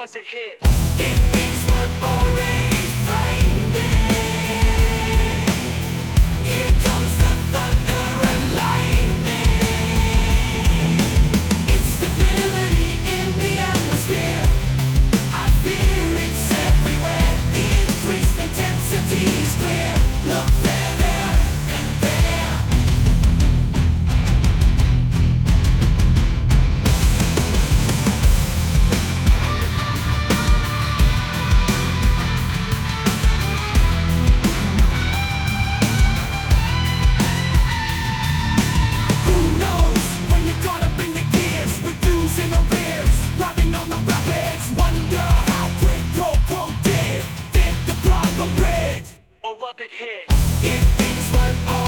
was a hit. If things were already flaming, here comes the thunder and lightning. Instability in the atmosphere, I fear it's everywhere. The increased intensity is clear. Look there, there, and there. Who knows when you're gonna bring the gears? With dues in the rears, riding on the rapids. Wonder how quick Coco did the problem rid, Or was it hit? if things were